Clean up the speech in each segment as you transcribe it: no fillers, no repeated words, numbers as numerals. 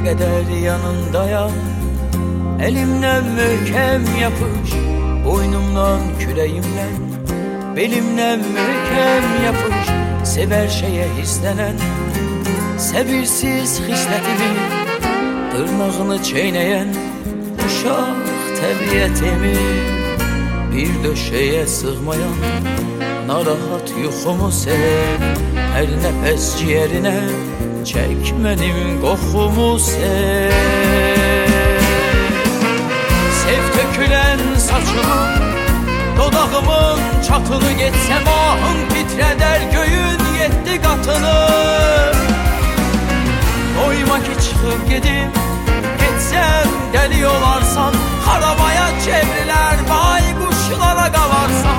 kadar yanındayam. Elimden möhkem yapış, boynumdan küreğimden. Belimden möhkem yapış, sever şeye hislenen. Sebirsiz hisletimin tırnağını çeyneyen uşaq təbiyyətimi bir döşeye sığmayan. Narahat yuxumu sev, her nefes ciğerine çek mənim qoxumu sev. Sev tökülen saçımı, dodağımın çatını geçsem ahım titreder göyün 7 katını. Doyma ki çıxıb gedim, geçsem deli olarsan, harabaya çevriler vay kuşlara qalarsan.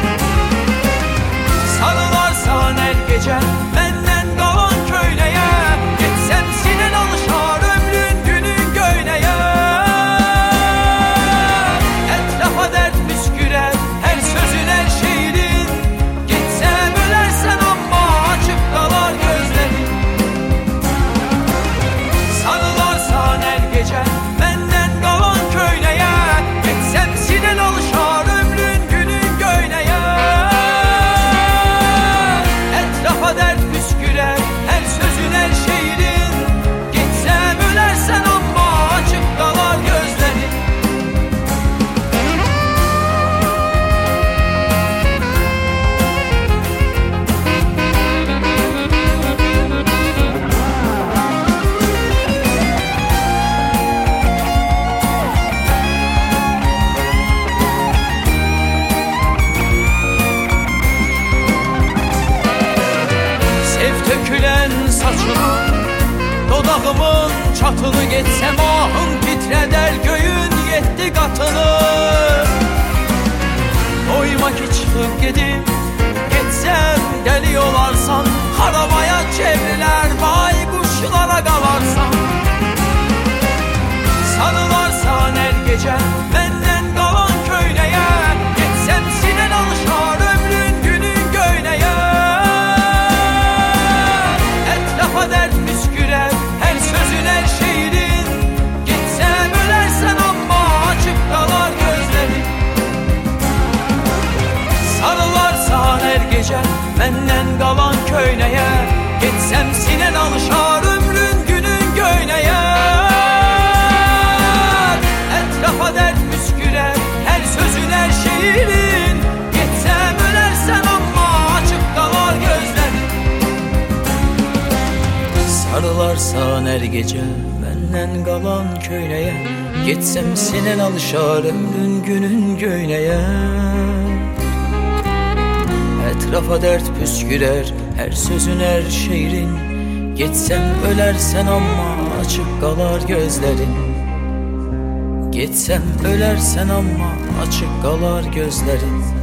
Sarılarsan her gece benden qalan köyneye, geçsem sinen alışar ömrün günün göyneye. Etrafa dert püskürer her sözün her şiirin, geçsem ölersen amma açık kalar gözlerin. Sarılarsan her gece benden qalan köyneye, geçsem sinen alışar ömrün günün göyneye. Etrafa dert püskürer her sözün her şiirin, geçsem ölersen amma açık kalar gözlerin. Tökülen saçımı, dodağımın çatını geçsem ahım titreder göyün 7 katını. Doyma ki çıxıb gedim, geçsem deli olarsan, harabaya çevriler vay kuşlara qalarsan. Sarılarsan her gece benden qalan köyneye, geçsem sinen alışar ömrün günün göyneye. Etrafa dert püskürer her sözün her şiirin, geçsem ölersen amma açık kalar gözlerin. Sarılarsan her gece benden qalan köyneye, geçsem sinen alışar ömrün günün göyneye. Etrafa dert püskürer her sözün her şiirin, geçsem ölersen amma açık kalar gözlerin. Sarılarsan her gece benden qalan köyneye, geçsem sinen alışar ömrün günün göyneye. Etrafa dert püskürer her sözün her şiirin, geçsem ölersen amma açık kalar gözlerin. Geçsem ölersen amma açık kalar gözlerin.